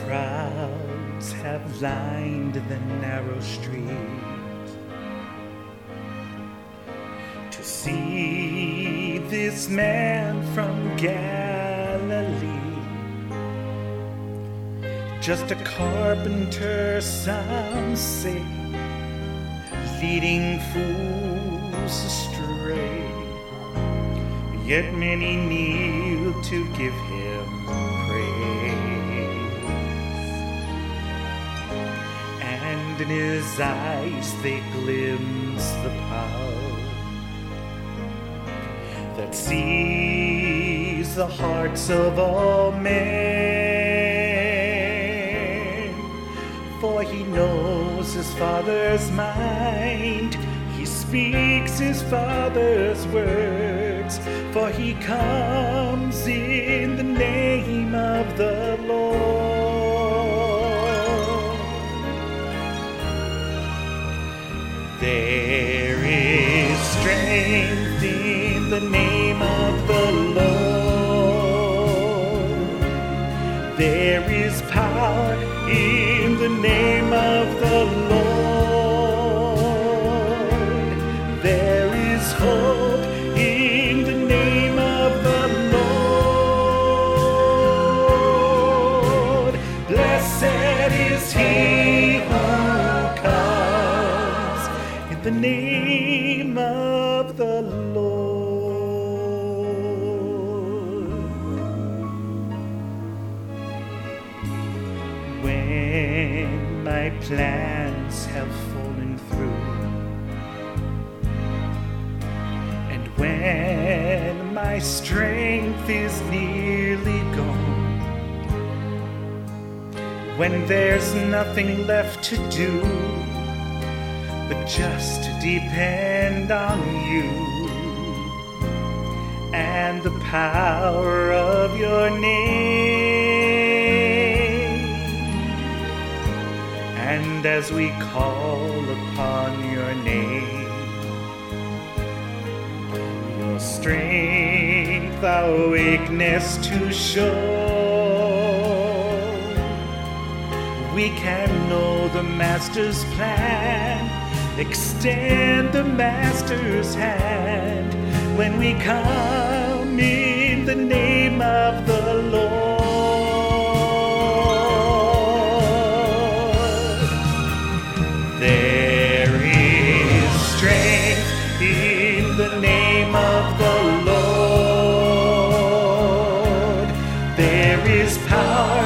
Crowds have lined the narrow street to see this man from Galilee. Just a carpenter, some say, leading fools astray. Yet many kneel to give him praise, and in his eyes they glimpse the power that sees the hearts of all men. For he knows his Father's mind, he speaks his Father's words, for he comes in the name of the Lord. There is strength in the name of the Lord. There is power in the name of the Lord. There is hope in the name of the Lord. Blessed is he who comes in the name of the Lord. When my plans have fallen through, and when my strength is nearly gone, when there's nothing left to do but just to depend on you and the power of your name. And as we call upon your name, your strength, our weakness to show, we can know the Master's plan, extend the Master's hand when we come in the name of the Lord. There is strength in the name of the Lord. There is power